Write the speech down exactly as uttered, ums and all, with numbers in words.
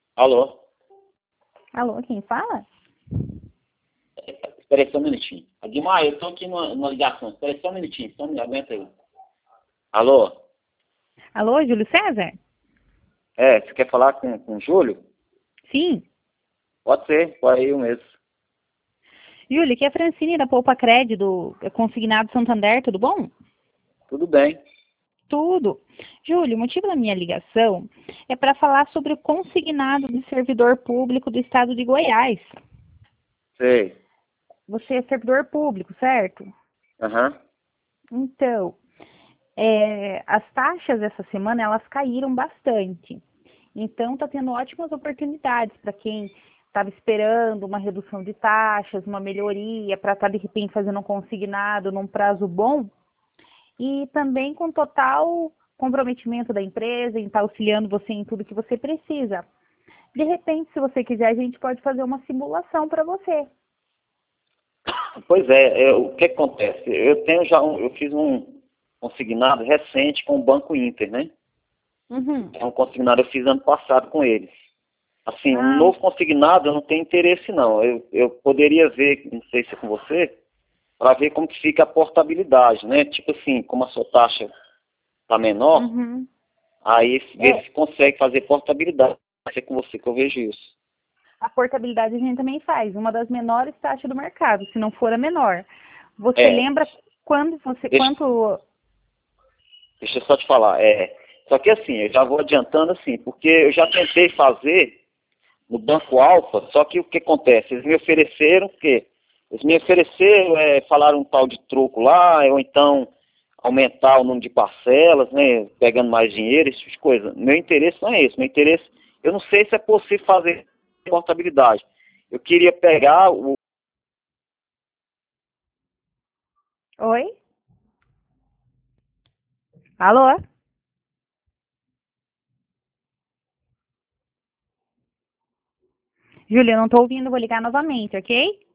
Alô? Alô, quem fala? Espera aí só um minutinho. Aguimar, eu tô aqui numa, numa ligação. Espera aí só um minutinho. Só me aguenta aí. Alô? Alô, Júlio César? É, você quer falar com, com o Júlio? Sim. Pode ser, pode ir eu mesmo. Júlio, aqui é a Francine da Poupa Crédito, consignado Santander, tudo bom? Tudo bem. Tudo. Júlio, o motivo da minha ligação é para falar sobre o consignado de servidor público do estado de Goiás. Sei. Você é servidor público, certo? Aham. Então, é, as taxas essa semana elas caíram bastante. Então, está tendo ótimas oportunidades para quem estava esperando uma redução de taxas, uma melhoria, para estar de repente fazendo um consignado num prazo bom e também com total comprometimento da empresa em estar auxiliando você em tudo que você precisa. De repente, se você quiser, a gente pode fazer uma simulação para você. Pois é, é, o que acontece? Eu tenho já um, eu fiz um consignado recente com o Banco Inter, né? Uhum. É um consignado que eu fiz ano passado com eles. Assim, um Ah, novo consignado eu não tenho interesse não. Eu, eu poderia ver, não sei se é com você, para ver como que fica a portabilidade, né? Tipo assim, como a sua taxa está menor, uhum. aí ver É, se consegue fazer portabilidade. Vai ser com você que eu vejo isso. a portabilidade a gente também faz, uma das menores taxas do mercado, se não for a menor. Você É, lembra quando você, deixa, quanto... deixa eu só te falar. É, só que assim, eu já vou adiantando assim, porque eu já tentei fazer no Banco Alfa, só que o que acontece? Eles me ofereceram o quê? Eles me ofereceram, é, falaram um tal de troco lá, ou então aumentar o número de parcelas, né, pegando mais dinheiro, esse tipo de coisa. Meu interesse não é esse. Meu interesse, eu não sei se é possível fazer portabilidade. Eu queria pegar o. Oi? Alô? Júlia, eu não estou ouvindo, vou ligar novamente, ok?